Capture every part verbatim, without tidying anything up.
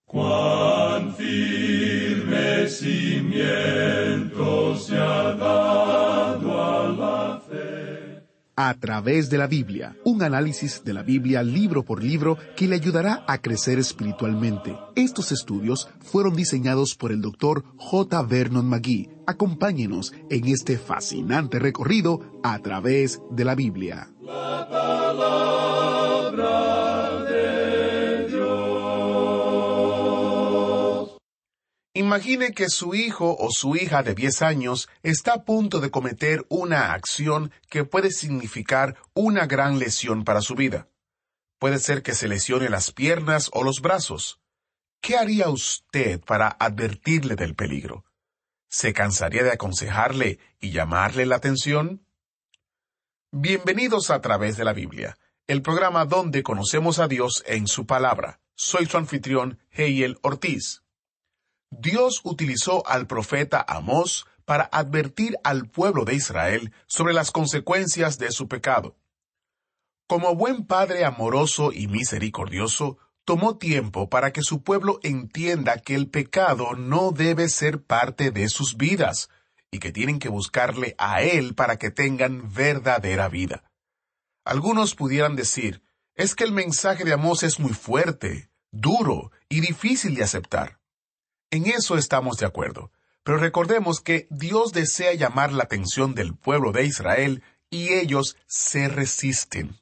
Cuán firme cimiento se ha dado a la fe. A través de la Biblia, un análisis de la Biblia libro por libro que le ayudará a crecer espiritualmente. Estos estudios fueron diseñados por el doctor J. Vernon McGee. Acompáñenos en este fascinante recorrido a través de la Biblia. La palabra de Dios. Imagine que su hijo o su hija de diez años está a punto de cometer una acción que puede significar una gran lesión para su vida. Puede ser que se lesione las piernas o los brazos. ¿Qué haría usted para advertirle del peligro? ¿Se cansaría de aconsejarle y llamarle la atención? Bienvenidos a Través de la Biblia, el programa donde conocemos a Dios en su palabra. Soy su anfitrión, Heiel Ortiz. Dios utilizó al profeta Amós para advertir al pueblo de Israel sobre las consecuencias de su pecado. Como buen padre amoroso y misericordioso, tomó tiempo para que su pueblo entienda que el pecado no debe ser parte de sus vidas y que tienen que buscarle a Él para que tengan verdadera vida. Algunos pudieran decir, es que el mensaje de Amós es muy fuerte, duro y difícil de aceptar. En eso estamos de acuerdo, pero recordemos que Dios desea llamar la atención del pueblo de Israel y ellos se resisten.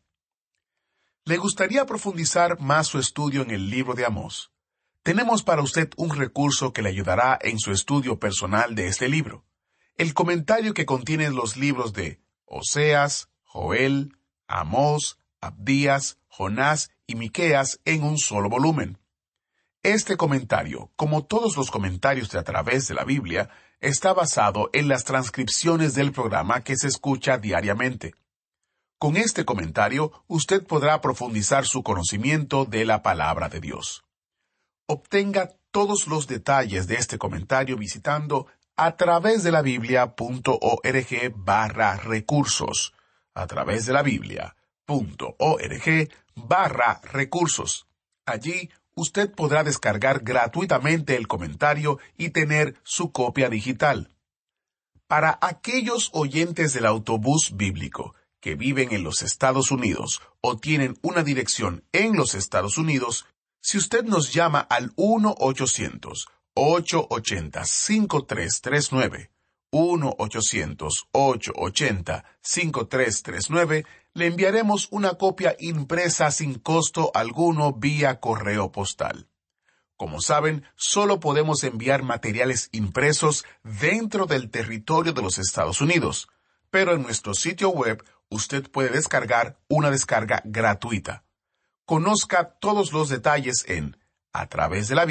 ¿Le gustaría profundizar más su estudio en el libro de Amós? Tenemos para usted un recurso que le ayudará en su estudio personal de este libro. El comentario que contiene los libros de Oseas, Joel, Amós, Abdías, Jonás y Miqueas en un solo volumen. Este comentario, como todos los comentarios de A Través de la Biblia, está basado en las transcripciones del programa que se escucha diariamente. Con este comentario, usted podrá profundizar su conocimiento de la palabra de Dios. Obtenga todos los detalles de este comentario visitando a través de la biblia.org barra recursos. A través de la biblia.org barra recursos. Allí, usted podrá descargar gratuitamente el comentario y tener su copia digital. Para aquellos oyentes del autobús bíblico que viven en los Estados Unidos o tienen una dirección en los Estados Unidos, si usted nos llama al uno ochocientos, ocho ochenta, cinco tres tres nueve, uno ochocientos, ocho ochenta, cinco tres tres nueve, le enviaremos una copia impresa sin costo alguno vía correo postal. Como saben, solo podemos enviar materiales impresos dentro del territorio de los Estados Unidos, pero en nuestro sitio web usted puede descargar una descarga gratuita. Conozca todos los detalles en a través de la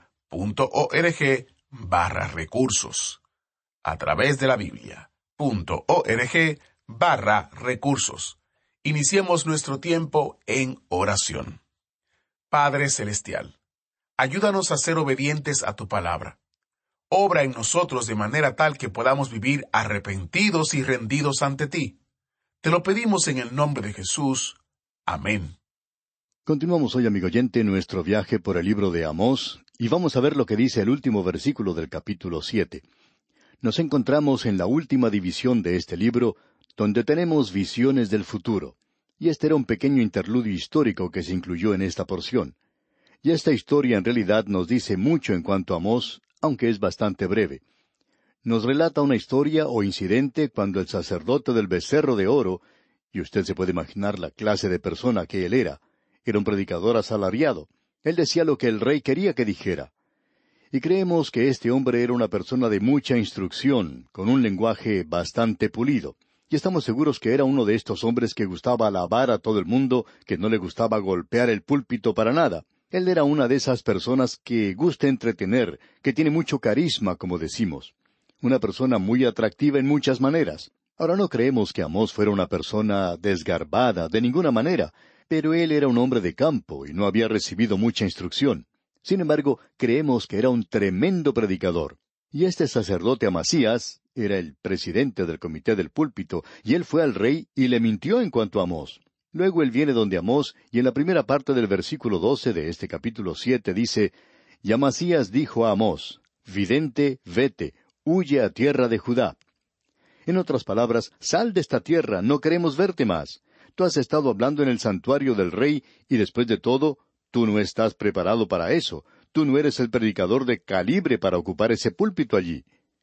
biblia.org barra recursos. A través de la biblia.org barra recursos. Iniciemos nuestro tiempo en oración. Padre Celestial, ayúdanos a ser obedientes a tu palabra. Obra en nosotros de manera tal que podamos vivir arrepentidos y rendidos ante ti. Te lo pedimos en el nombre de Jesús. Amén. Continuamos hoy, amigo oyente, nuestro viaje por el libro de Amós, y vamos a ver lo que dice el último versículo del capítulo siete. Nos encontramos en la última división de este libro, donde tenemos visiones del futuro, y este era un pequeño interludio histórico que se incluyó en esta porción. Y esta historia en realidad nos dice mucho en cuanto a Amós, aunque es bastante breve. Nos relata una historia o incidente cuando el sacerdote del becerro de oro, y usted se puede imaginar la clase de persona que él era, era un predicador asalariado. Él decía lo que el rey quería que dijera. Y creemos que este hombre era una persona de mucha instrucción, con un lenguaje bastante pulido. Y estamos seguros que era uno de estos hombres que gustaba alabar a todo el mundo, que no le gustaba golpear el púlpito para nada. Él era una de esas personas que gusta entretener, que tiene mucho carisma, como decimos. Una persona muy atractiva en muchas maneras. Ahora no creemos que Amós fuera una persona desgarbada, de ninguna manera, pero él era un hombre de campo y no había recibido mucha instrucción. Sin embargo, creemos que era un tremendo predicador. Y este sacerdote Amasías era el presidente del comité del púlpito, y él fue al rey y le mintió en cuanto a Amós. Luego él viene donde Amós, y en la primera parte del versículo doce de este capítulo siete dice, Y Amasías dijo a Amós, vidente, vete, huye a tierra de Judá. En otras palabras, sal de esta tierra, no queremos verte más. Tú has estado hablando en el santuario del rey, y después de todo, tú no estás preparado para eso. Tú no eres el predicador de calibre para ocupar ese púlpito allí.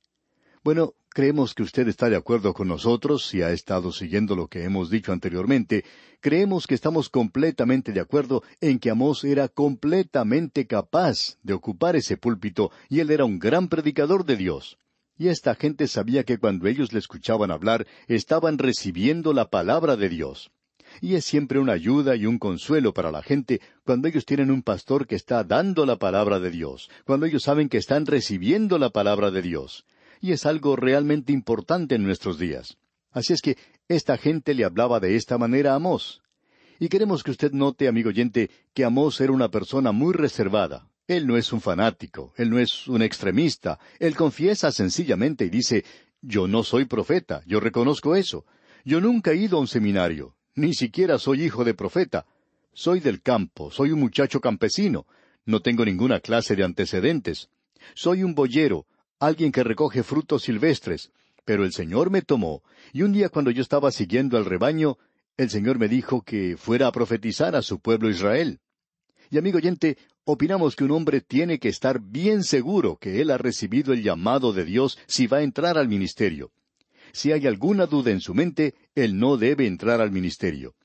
Bueno, creemos que usted está de acuerdo con nosotros, si ha estado siguiendo lo que hemos dicho anteriormente. Creemos que estamos completamente de acuerdo en que Amós era completamente capaz de ocupar ese púlpito, y él era un gran predicador de Dios. Y esta gente sabía que cuando ellos le escuchaban hablar, estaban recibiendo la palabra de Dios. Y es siempre una ayuda y un consuelo para la gente cuando ellos tienen un pastor que está dando la palabra de Dios, cuando ellos saben que están recibiendo la palabra de Dios. Y es algo realmente importante en nuestros días. Así es que esta gente le hablaba de esta manera a Amós. Y queremos que usted note, amigo oyente, que Amós era una persona muy reservada. Él no es un fanático, él no es un extremista. Él confiesa sencillamente y dice, yo no soy profeta, yo reconozco eso. Yo nunca he ido a un seminario, ni siquiera soy hijo de profeta. Soy del campo, soy un muchacho campesino. No tengo ninguna clase de antecedentes. Soy un boyero, alguien que recoge frutos silvestres. Pero el Señor me tomó, y un día cuando yo estaba siguiendo al rebaño, el Señor me dijo que fuera a profetizar a su pueblo Israel. Y amigo oyente, opinamos que un hombre tiene que estar bien seguro que él ha recibido el llamado de Dios si va a entrar al ministerio. Si hay alguna duda en su mente, él no debe entrar al ministerio.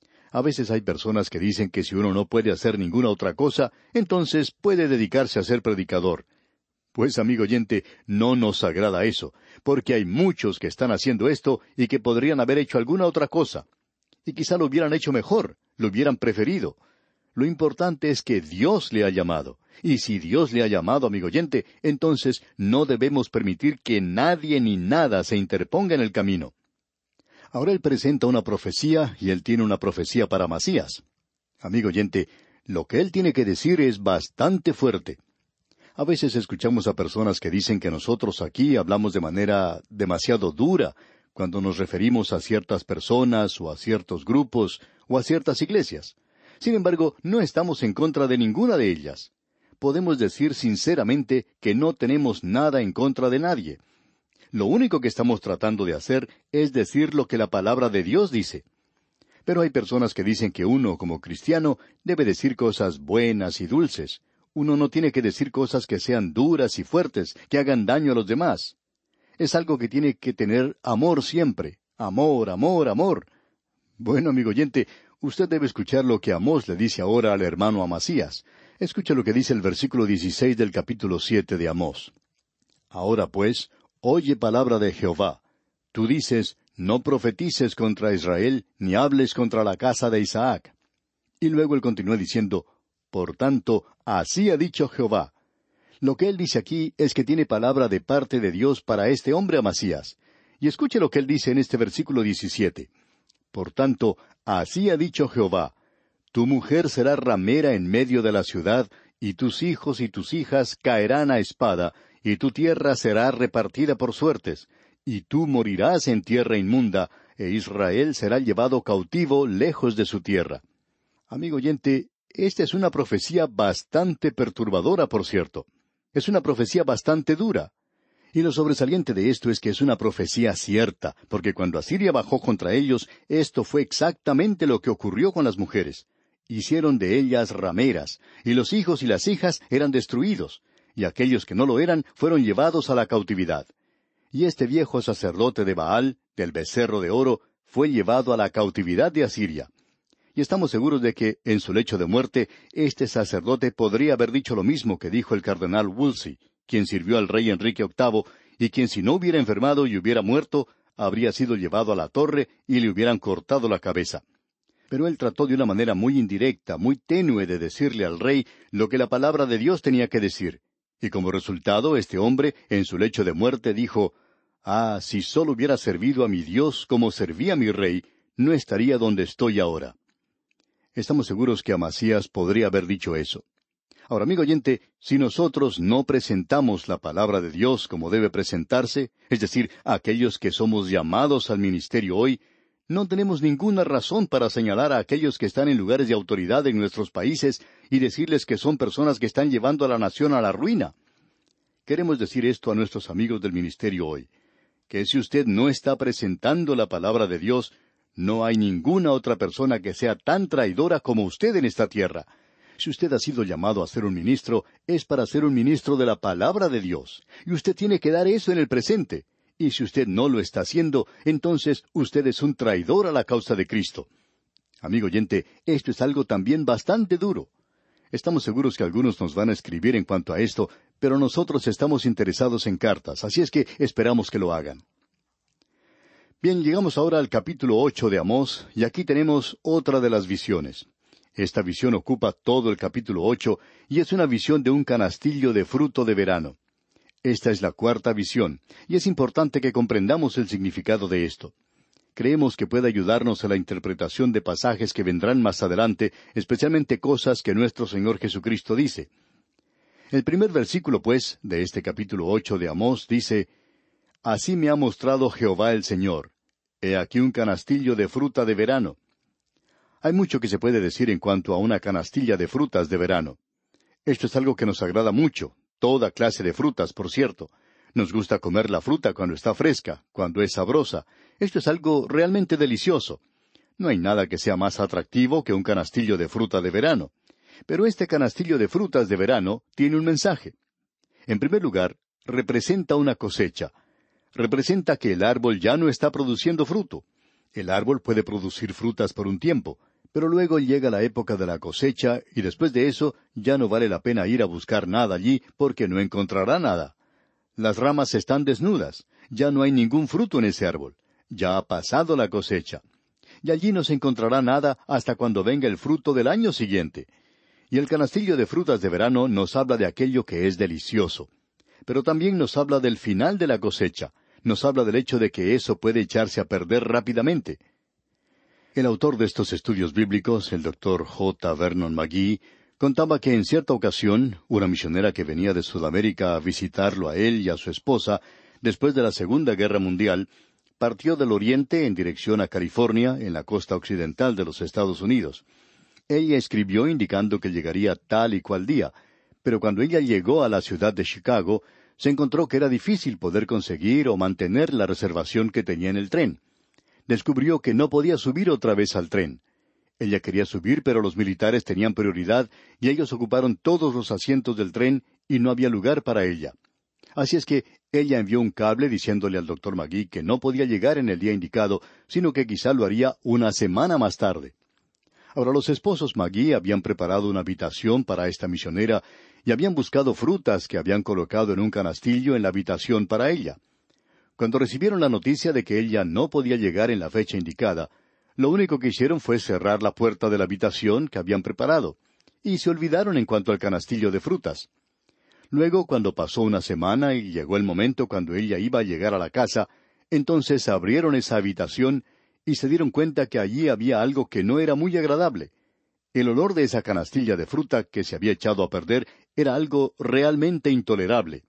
A veces hay personas que dicen que si uno no puede hacer ninguna otra cosa, entonces puede dedicarse a ser predicador. Pues, amigo oyente, no nos agrada eso, porque hay muchos que están haciendo esto y que podrían haber hecho alguna otra cosa. Y quizá lo hubieran hecho mejor, lo hubieran preferido. Lo importante es que Dios le ha llamado. Y si Dios le ha llamado, amigo oyente, entonces no debemos permitir que nadie ni nada se interponga en el camino. Ahora él presenta una profecía, y él tiene una profecía para Amasías. Amigo oyente, lo que él tiene que decir es bastante fuerte. A veces escuchamos a personas que dicen que nosotros aquí hablamos de manera demasiado dura, cuando nos referimos a ciertas personas, o a ciertos grupos, o a ciertas iglesias. Sin embargo, no estamos en contra de ninguna de ellas. Podemos decir sinceramente que no tenemos nada en contra de nadie. Lo único que estamos tratando de hacer es decir lo que la palabra de Dios dice. Pero hay personas que dicen que uno, como cristiano, debe decir cosas buenas y dulces. Uno no tiene que decir cosas que sean duras y fuertes, que hagan daño a los demás. Es algo que tiene que tener amor siempre. Amor, amor, amor. Bueno, amigo oyente, usted debe escuchar lo que Amós le dice ahora al hermano Amasías. Escucha lo que dice el versículo dieciséis del capítulo siete de Amós. Ahora pues, oye palabra de Jehová. Tú dices, no profetices contra Israel, ni hables contra la casa de Isaac. Y luego él continúa diciendo, por tanto, así ha dicho Jehová. Lo que él dice aquí es que tiene palabra de parte de Dios para este hombre Amasías. Y escuche lo que él dice en este versículo diecisiete. Por tanto, así ha dicho Jehová, tu mujer será ramera en medio de la ciudad, y tus hijos y tus hijas caerán a espada, y tu tierra será repartida por suertes, y tú morirás en tierra inmunda, e Israel será llevado cautivo lejos de su tierra. Amigo oyente, esta es una profecía bastante perturbadora, por cierto. Es una profecía bastante dura. Y lo sobresaliente de esto es que es una profecía cierta, porque cuando Asiria bajó contra ellos, esto fue exactamente lo que ocurrió con las mujeres. Hicieron de ellas rameras, y los hijos y las hijas eran destruidos, y aquellos que no lo eran fueron llevados a la cautividad. Y este viejo sacerdote de Baal, del becerro de oro, fue llevado a la cautividad de Asiria. Y estamos seguros de que, en su lecho de muerte, este sacerdote podría haber dicho lo mismo que dijo el cardenal Wolsey, quien sirvió al rey Enrique octavo, y quien si no hubiera enfermado y hubiera muerto, habría sido llevado a la torre y le hubieran cortado la cabeza. Pero él trató de una manera muy indirecta, muy tenue de decirle al rey lo que la palabra de Dios tenía que decir. Y como resultado, este hombre, en su lecho de muerte, dijo, «Ah, si solo hubiera servido a mi Dios como servía a mi rey, no estaría donde estoy ahora». Estamos seguros que Amasías podría haber dicho eso. Ahora, amigo oyente, si nosotros no presentamos la palabra de Dios como debe presentarse, es decir, aquellos que somos llamados al ministerio hoy, No tenemos ninguna razón para señalar a aquellos que están en lugares de autoridad en nuestros países y decirles que son personas que están llevando a la nación a la ruina. Queremos decir esto a nuestros amigos del ministerio hoy, que si usted no está presentando la palabra de Dios, no hay ninguna otra persona que sea tan traidora como usted en esta tierra. Si usted ha sido llamado a ser un ministro, es para ser un ministro de la palabra de Dios, y usted tiene que dar eso en el presente. Y si usted no lo está haciendo, entonces usted es un traidor a la causa de Cristo. Amigo oyente, esto es algo también bastante duro. Estamos seguros que algunos nos van a escribir en cuanto a esto, pero nosotros estamos interesados en cartas, así es que esperamos que lo hagan. Bien, llegamos ahora al capítulo ocho de Amós, y aquí tenemos otra de las visiones. Esta visión ocupa todo el capítulo ocho, y es una visión de un canastillo de fruto de verano. Esta es la cuarta visión, y es importante que comprendamos el significado de esto. Creemos que puede ayudarnos a la interpretación de pasajes que vendrán más adelante, especialmente cosas que nuestro Señor Jesucristo dice. El primer versículo, pues, de este capítulo ocho de Amós dice, «Así me ha mostrado Jehová el Señor. He aquí un canastillo de fruta de verano». Hay mucho que se puede decir en cuanto a una canastilla de frutas de verano. Esto es algo que nos agrada mucho. Toda clase de frutas, por cierto. Nos gusta comer la fruta cuando está fresca, cuando es sabrosa. Esto es algo realmente delicioso. No hay nada que sea más atractivo que un canastillo de fruta de verano. Pero este canastillo de frutas de verano tiene un mensaje. En primer lugar, representa una cosecha. Representa que el árbol ya no está produciendo fruto. El árbol puede producir frutas por un tiempo, pero luego llega la época de la cosecha y después de eso ya no vale la pena ir a buscar nada allí porque no encontrará nada. Las ramas están desnudas, ya no hay ningún fruto en ese árbol, ya ha pasado la cosecha. Y allí no se encontrará nada hasta cuando venga el fruto del año siguiente. Y el canastillo de frutas de verano nos habla de aquello que es delicioso. Pero también nos habla del final de la cosecha, nos habla del hecho de que eso puede echarse a perder rápidamente. El autor de estos estudios bíblicos, el doctor J. Vernon McGee, contaba que en cierta ocasión, una misionera que venía de Sudamérica a visitarlo a él y a su esposa, después de la Segunda Guerra Mundial, partió del oriente en dirección a California, en la costa occidental de los Estados Unidos. Ella escribió indicando que llegaría tal y cual día, pero cuando ella llegó a la ciudad de Chicago, se encontró que era difícil poder conseguir o mantener la reservación que tenía en el tren. Descubrió que no podía subir otra vez al tren. Ella quería subir, pero los militares tenían prioridad y ellos ocuparon todos los asientos del tren y no había lugar para ella. Así es que ella envió un cable diciéndole al doctor McGee que no podía llegar en el día indicado, sino que quizá lo haría una semana más tarde. Ahora los esposos McGee habían preparado una habitación para esta misionera y habían buscado frutas que habían colocado en un canastillo en la habitación para ella. Cuando recibieron la noticia de que ella no podía llegar en la fecha indicada, lo único que hicieron fue cerrar la puerta de la habitación que habían preparado, y se olvidaron en cuanto al canastillo de frutas. Luego, cuando pasó una semana y llegó el momento cuando ella iba a llegar a la casa, entonces abrieron esa habitación y se dieron cuenta que allí había algo que no era muy agradable. El olor de esa canastilla de fruta que se había echado a perder era algo realmente intolerable.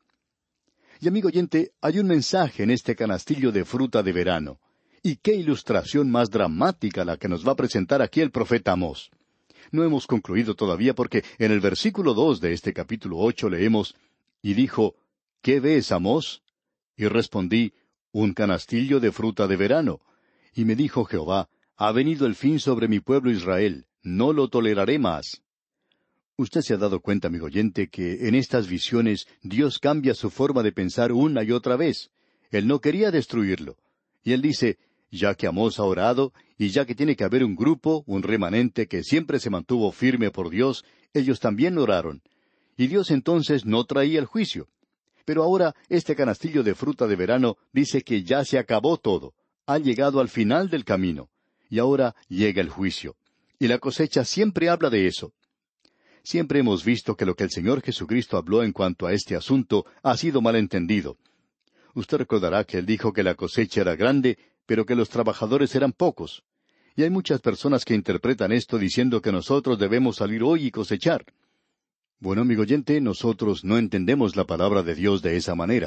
Y amigo oyente, hay un mensaje en este canastillo de fruta de verano. Y qué ilustración más dramática la que nos va a presentar aquí el profeta Amós. No hemos concluido todavía porque en el versículo dos de este capítulo ocho leemos, y dijo, ¿qué ves, Amós? Y respondí, un canastillo de fruta de verano. Y me dijo Jehová, ha venido el fin sobre mi pueblo Israel, no lo toleraré más. Usted se ha dado cuenta, amigo oyente, que en estas visiones Dios cambia su forma de pensar una y otra vez. Él no quería destruirlo. Y él dice, ya que Amós ha orado, y ya que tiene que haber un grupo, un remanente que siempre se mantuvo firme por Dios, ellos también oraron. Y Dios entonces no traía el juicio. Pero ahora este canastillo de fruta de verano dice que ya se acabó todo. Ha llegado al final del camino. Y ahora llega el juicio. Y la cosecha siempre habla de eso. Siempre hemos visto que lo que el Señor Jesucristo habló en cuanto a este asunto ha sido malentendido. Usted recordará que Él dijo que la cosecha era grande, pero que los trabajadores eran pocos. Y hay muchas personas que interpretan esto diciendo que nosotros debemos salir hoy y cosechar. Bueno, amigo oyente, nosotros no entendemos la palabra de Dios de esa manera.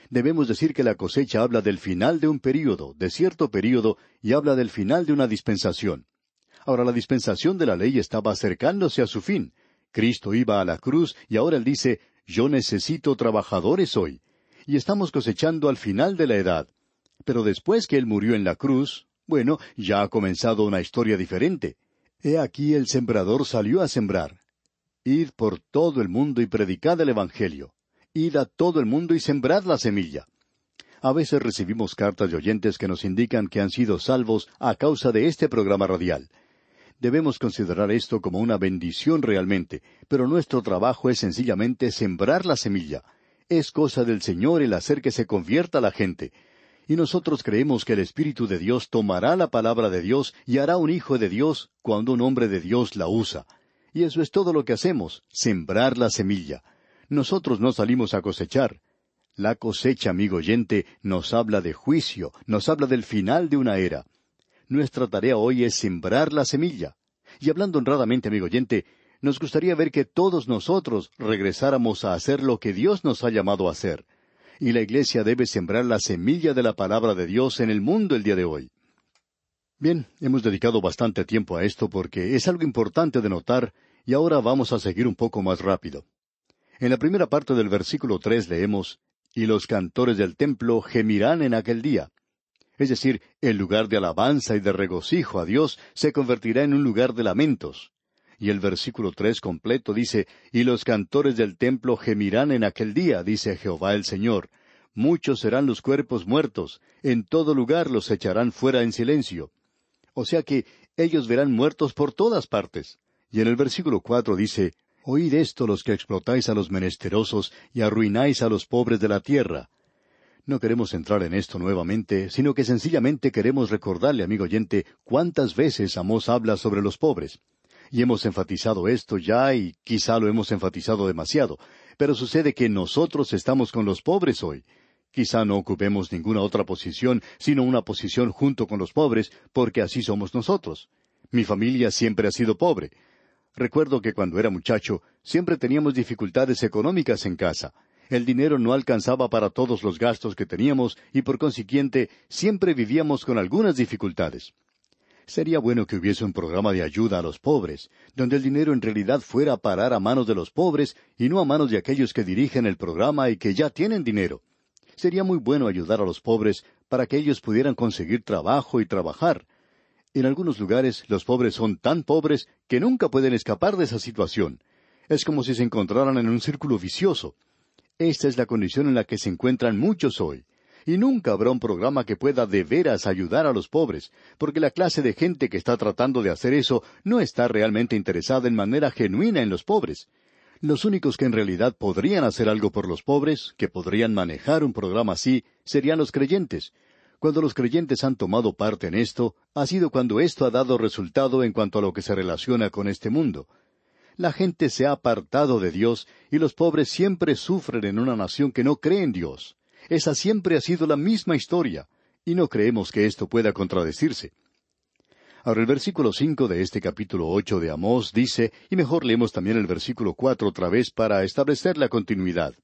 Debemos decir que la cosecha habla del final de un período, de cierto período, y habla del final de una dispensación. Ahora, la dispensación de la ley estaba acercándose a su fin. Cristo iba a la cruz y ahora Él dice, yo necesito trabajadores hoy. Y estamos cosechando al final de la edad. Pero después que Él murió en la cruz, bueno, ya ha comenzado una historia diferente. He aquí el sembrador salió a sembrar. Id por todo el mundo y predicad el Evangelio. Id a todo el mundo y sembrad la semilla. A veces recibimos cartas de oyentes que nos indican que han sido salvos a causa de este programa radial. Debemos considerar esto como una bendición realmente, pero nuestro trabajo es sencillamente sembrar la semilla. Es cosa del Señor el hacer que se convierta la gente. Y nosotros creemos que el Espíritu de Dios tomará la palabra de Dios y hará un hijo de Dios cuando un hombre de Dios la usa. Y eso es todo lo que hacemos, sembrar la semilla. Nosotros no salimos a cosechar. La cosecha, amigo oyente, nos habla de juicio, nos habla del final de una era. Nuestra tarea hoy es sembrar la semilla. Y hablando honradamente, amigo oyente, nos gustaría ver que todos nosotros regresáramos a hacer lo que Dios nos ha llamado a hacer. Y la Iglesia debe sembrar la semilla de la palabra de Dios en el mundo el día de hoy. Bien, hemos dedicado bastante tiempo a esto porque es algo importante de notar, y ahora vamos a seguir un poco más rápido. En la primera parte del versículo tres leemos, y los cantores del templo gemirán en aquel día. Es decir, el lugar de alabanza y de regocijo a Dios se convertirá en un lugar de lamentos. Y el versículo tres completo dice, y los cantores del templo gemirán en aquel día, dice Jehová el Señor. Muchos serán los cuerpos muertos, en todo lugar los echarán fuera en silencio. O sea que ellos verán muertos por todas partes. Y en el versículo cuatro dice, oíd esto los que explotáis a los menesterosos y arruináis a los pobres de la tierra. No queremos entrar en esto nuevamente, sino que sencillamente queremos recordarle, amigo oyente, cuántas veces Amós habla sobre los pobres. Y hemos enfatizado esto ya y quizá lo hemos enfatizado demasiado, pero sucede que nosotros estamos con los pobres hoy. Quizá no ocupemos ninguna otra posición, sino una posición junto con los pobres, porque así somos nosotros. Mi familia siempre ha sido pobre. Recuerdo que cuando era muchacho, siempre teníamos dificultades económicas en casa. El dinero no alcanzaba para todos los gastos que teníamos y por consiguiente siempre vivíamos con algunas dificultades. Sería bueno que hubiese un programa de ayuda a los pobres, donde el dinero en realidad fuera a parar a manos de los pobres y no a manos de aquellos que dirigen el programa y que ya tienen dinero. Sería muy bueno ayudar a los pobres para que ellos pudieran conseguir trabajo y trabajar. En algunos lugares los pobres son tan pobres que nunca pueden escapar de esa situación. Es como si se encontraran en un círculo vicioso. Esta es la condición en la que se encuentran muchos hoy. Y nunca habrá un programa que pueda de veras ayudar a los pobres, porque la clase de gente que está tratando de hacer eso no está realmente interesada en manera genuina en los pobres. Los únicos que en realidad podrían hacer algo por los pobres, que podrían manejar un programa así, serían los creyentes. Cuando los creyentes han tomado parte en esto, ha sido cuando esto ha dado resultado en cuanto a lo que se relaciona con este mundo. La gente se ha apartado de Dios y los pobres siempre sufren en una nación que no cree en Dios. Esa siempre ha sido la misma historia, y no creemos que esto pueda contradecirse. Ahora el versículo cinco de este capítulo ocho de Amós dice, y mejor leemos también el versículo cuatro otra vez para establecer la continuidad.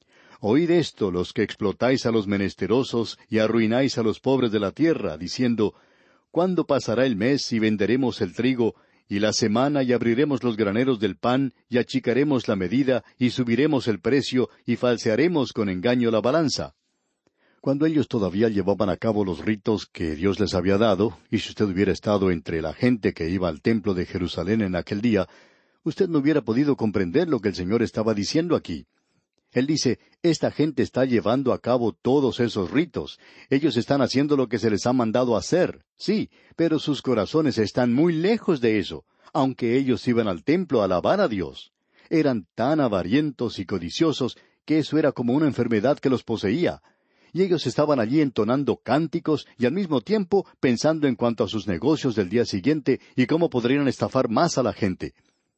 Oíd esto los que explotáis a los menesterosos y arruináis a los pobres de la tierra, diciendo, ¿cuándo pasará el mes y venderemos el trigo, y la semana y abriremos los graneros del pan, y achicaremos la medida, y subiremos el precio, y falsearemos con engaño la balanza? Cuando ellos todavía llevaban a cabo los ritos que Dios les había dado, y si usted hubiera estado entre la gente que iba al templo de Jerusalén en aquel día, usted no hubiera podido comprender lo que el Señor estaba diciendo aquí. Él dice, esta gente está llevando a cabo todos esos ritos. Ellos están haciendo lo que se les ha mandado hacer, sí, pero sus corazones están muy lejos de eso, aunque ellos iban al templo a alabar a Dios. Eran tan avarientos y codiciosos que eso era como una enfermedad que los poseía. Y ellos estaban allí entonando cánticos y al mismo tiempo pensando en cuanto a sus negocios del día siguiente y cómo podrían estafar más a la gente.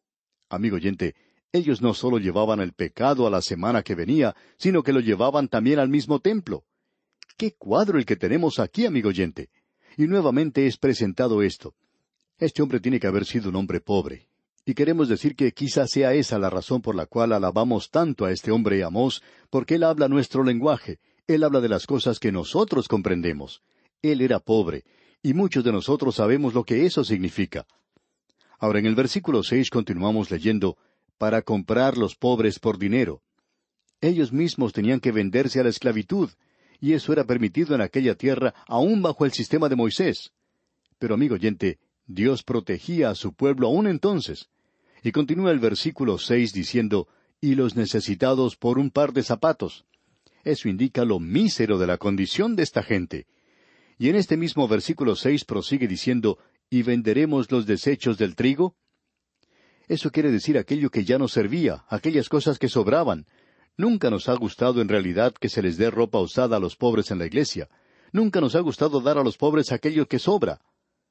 Amigo oyente, ellos no solo llevaban el pecado a la semana que venía, sino que lo llevaban también al mismo templo. ¡Qué cuadro el que tenemos aquí, amigo oyente! Y nuevamente es presentado esto. Este hombre tiene que haber sido un hombre pobre. Y queremos decir que quizás sea esa la razón por la cual alabamos tanto a este hombre Amós, porque él habla nuestro lenguaje. Él habla de las cosas que nosotros comprendemos. Él era pobre, y muchos de nosotros sabemos lo que eso significa. Ahora en el versículo seis continuamos leyendo, para comprar los pobres por dinero. Ellos mismos tenían que venderse a la esclavitud, y eso era permitido en aquella tierra aún bajo el sistema de Moisés. Pero amigo oyente, Dios protegía a su pueblo aún entonces. Y continúa el versículo seis diciendo, y los necesitados por un par de zapatos. Eso indica lo mísero de la condición de esta gente. Y en este mismo versículo seis prosigue diciendo, ¿y venderemos los desechos del trigo? Eso quiere decir aquello que ya nos servía, aquellas cosas que sobraban. Nunca nos ha gustado en realidad que se les dé ropa usada a los pobres en la iglesia. Nunca nos ha gustado dar a los pobres aquello que sobra.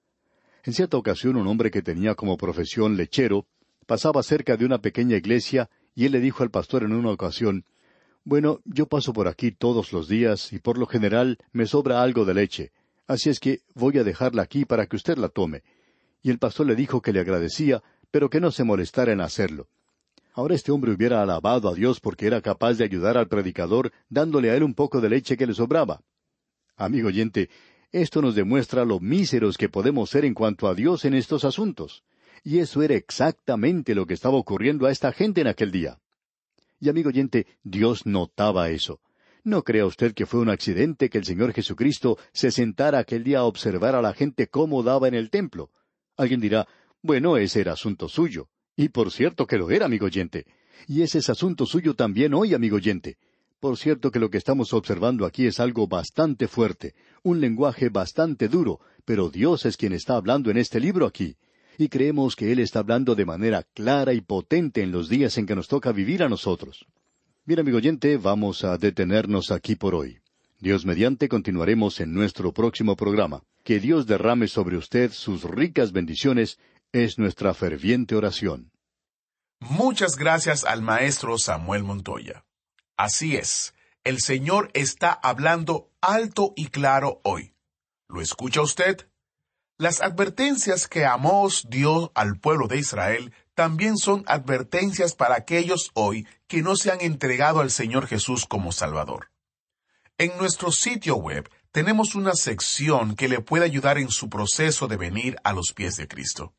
En cierta ocasión un hombre que tenía como profesión lechero, pasaba cerca de una pequeña iglesia, y él le dijo al pastor en una ocasión, «Bueno, yo paso por aquí todos los días, y por lo general me sobra algo de leche, así es que voy a dejarla aquí para que usted la tome». Y el pastor le dijo que le agradecía, pero que no se molestara en hacerlo. Ahora este hombre hubiera alabado a Dios porque era capaz de ayudar al predicador dándole a él un poco de leche que le sobraba. Amigo oyente, esto nos demuestra lo míseros que podemos ser en cuanto a Dios en estos asuntos. Y eso era exactamente lo que estaba ocurriendo a esta gente en aquel día. Y amigo oyente, Dios notaba eso. No crea usted que fue un accidente que el Señor Jesucristo se sentara aquel día a observar a la gente cómo daba en el templo. Alguien dirá, bueno, ese era asunto suyo. Y por cierto que lo era, amigo oyente. Y ese es asunto suyo también hoy, amigo oyente. Por cierto que lo que estamos observando aquí es algo bastante fuerte, un lenguaje bastante duro, pero Dios es quien está hablando en este libro aquí. Y creemos que Él está hablando de manera clara y potente en los días en que nos toca vivir a nosotros. Bien, amigo oyente, vamos a detenernos aquí por hoy. Dios mediante continuaremos en nuestro próximo programa. Que Dios derrame sobre usted sus ricas bendiciones es nuestra ferviente oración. Muchas gracias al maestro Samuel Montoya. Así es, el Señor está hablando alto y claro hoy. ¿Lo escucha usted? Las advertencias que Amós dio al pueblo de Israel también son advertencias para aquellos hoy que no se han entregado al Señor Jesús como Salvador. En nuestro sitio web tenemos una sección que le puede ayudar en su proceso de venir a los pies de Cristo.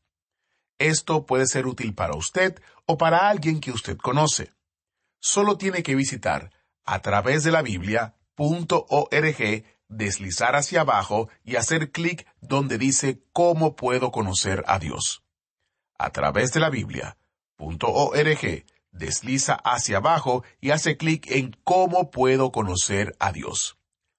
Esto puede ser útil para usted o para alguien que usted conoce. Solo tiene que visitar a través de la Biblia punto org, deslizar hacia abajo y hacer clic donde dice ¿Cómo puedo conocer a Dios? A través de la Biblia punto org, desliza hacia abajo y hace clic en ¿Cómo puedo conocer a Dios?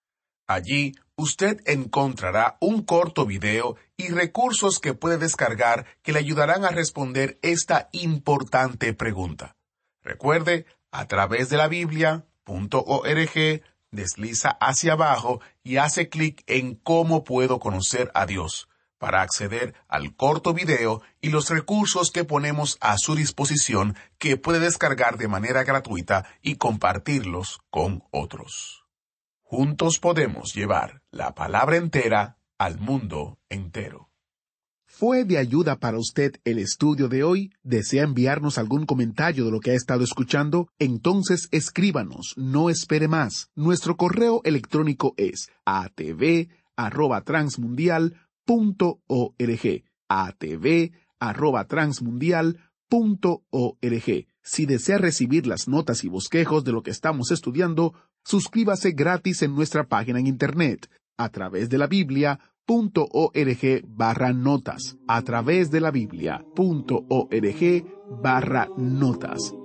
Allí usted encontrará un corto video y recursos que puede descargar que le ayudarán a responder esta importante pregunta. Recuerde, a través de la Biblia punto org, desliza hacia abajo y hace clic en ¿Cómo puedo conocer a Dios? Para acceder al corto video y los recursos que ponemos a su disposición que puede descargar de manera gratuita y compartirlos con otros. Juntos podemos llevar la palabra entera al mundo entero. ¿Fue de ayuda para usted el estudio de hoy? ¿Desea enviarnos algún comentario de lo que ha estado escuchando? Entonces escríbanos, no espere más. Nuestro correo electrónico es a t v arroba transmundial punto org. a t v arroba transmundial punto org. Si desea recibir las notas y bosquejos de lo que estamos estudiando, suscríbase gratis en nuestra página en internet, a través de la Biblia punto org barra notas, a través de la Biblia punto org barra notas.